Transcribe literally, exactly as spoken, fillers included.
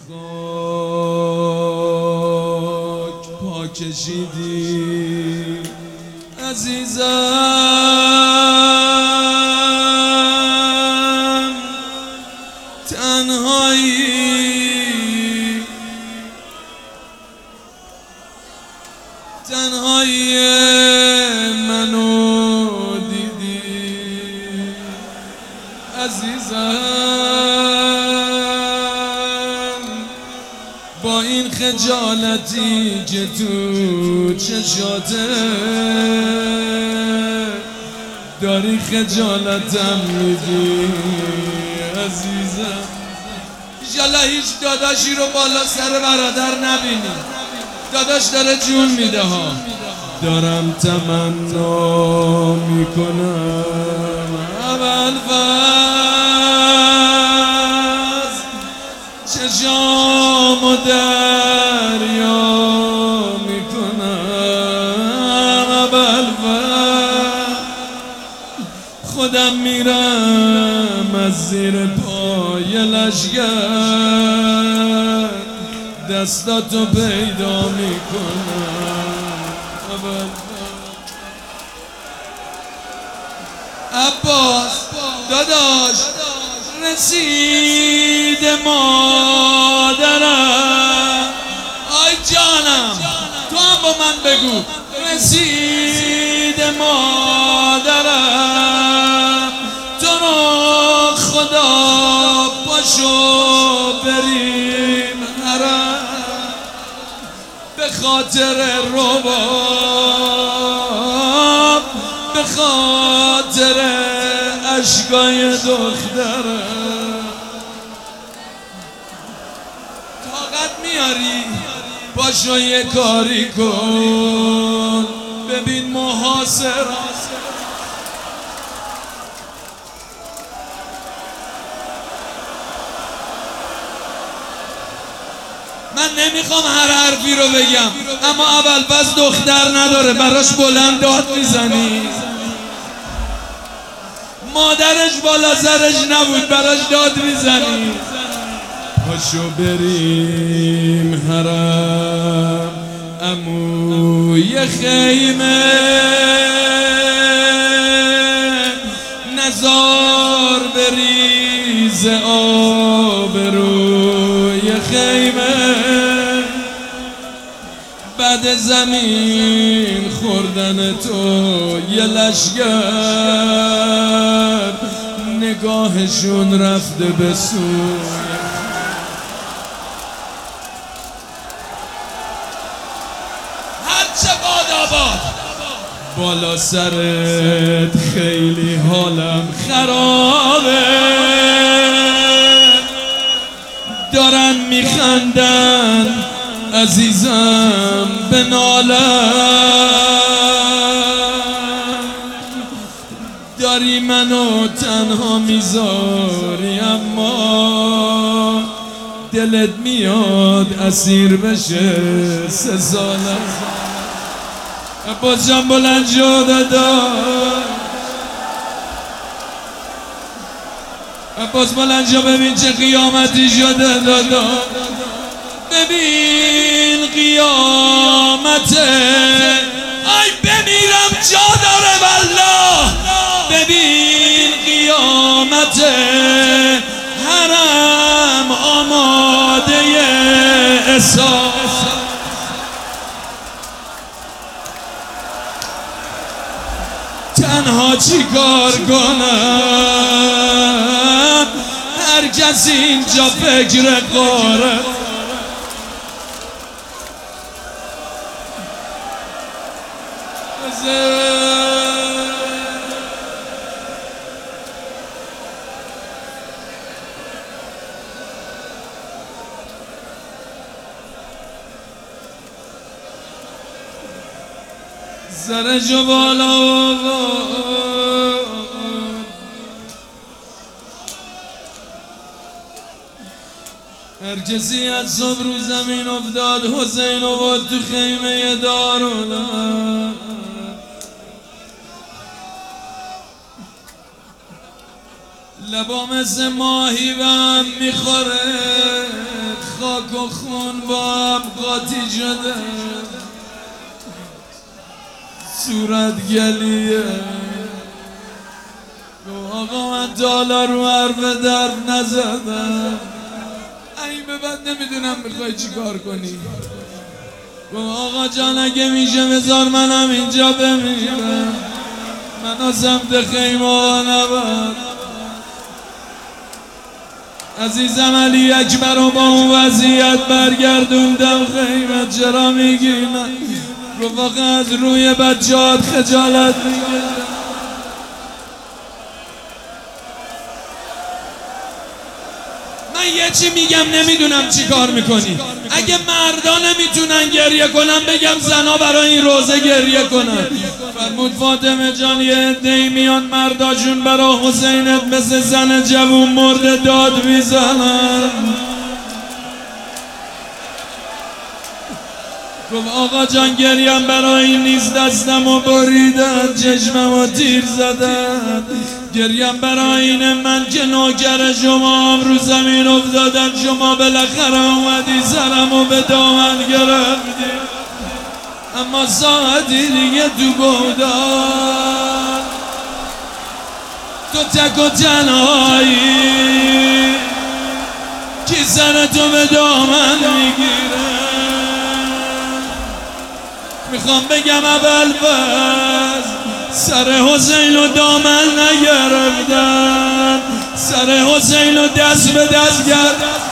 خاک پا کشیدی عزیزم، تنهایی تنهایی منو دیدی عزیزم، با این خجالتی که تو چشاته داری خجالتم میدی عزیزم. ایشالله هیچ داداشی رو بالا سر برادر نبینی، داداش داره جون میده ها. دارم تمنا میکنم ابوالفضل چشامو دریا میکنم ابوالفضل، خودم میرم از زیر پای لشگر دستاتو پیدا میکنم عباس داداش. رسید مادرم، آی جانم تو هم با من بگو. رسید مادرم، تو رو خدا پاشو بریم حرم، به خاطر رباب، به خاطر اشکای دختره. طاقت میاری پاشو یه کاری کن، ببین محاصره. من نمیخوام هر حرفی رو بگم، اما ابوالفضل دختر نداره، براش بلند داد میزنی. مادرش بالا سرش نبود، براش داد میزنی. پاشو بریم حرم عمو، یه خیمه نزار بریز آبروی خیمه، بعد زمین خوردن تو یه لشگر نگاهشون رفته به سوی. هرچه باد آباد بالا سرت خیلی حالم خرابه، دارن میخندن عزیزم به نالم، داری منو تنها میذاری اما دلت میاد اسیر بشه سه سالم. عباس جان بلند شو دادا، عباس بلند شو ببین چه قیامتی شده دادا، ببین قیامته. ای بمیرم جا داره والله، ببین قیامته. حرم آماده حساب، تنها چی کار کنم؟ هر کسی اینجا فکر قاره. سرشو بالا هر کسی از صبح رو زمین افتاد حسین آباد تو خیمه دارالعلوم. لبا مثل ماهی و هم میخوره، خاک و خون با هم قاطی شده، صورت گلیه. آقا من تالا رو حرف درد نزدم، این به بعد نمیدونم میخوای چی کار کنی. آقا جان اگه میشه بذار منم اینجا بمیرم، منو سمت خیمه نبرد. عزیزم علی اکبر رو با اون وضعیت برگردوندم خیمه. چرا میگی من رفاقه از روی بچه‌هات خجالت میگیرم؟ من یه چی میگم نمیدونم چی کار میکنی. اگه مردا نمیتونن گریه کنن بگم زنا برای این روزه گریه کنن. فرمود فاطمه جان یه عده‌ای میان مرداشون برا حسینت مثل زن جوون مرده داد میزنن. گفت آقا جان گریم برای این نیست، دستم و بریدن، چشمم و تیر زدن. گریم برای این من که نوکر شما هم رو زمین افتادم، شما بالاخره اومدی سرم و به دامن گرفتی. اما ساعتی دیگه تو گودان تو تک و تنهایی، کی سر تو به دامن میگیره. میخوام بگم اول فز سر حسین و دامن نگرفتن، سر حسین و دست به دست گرد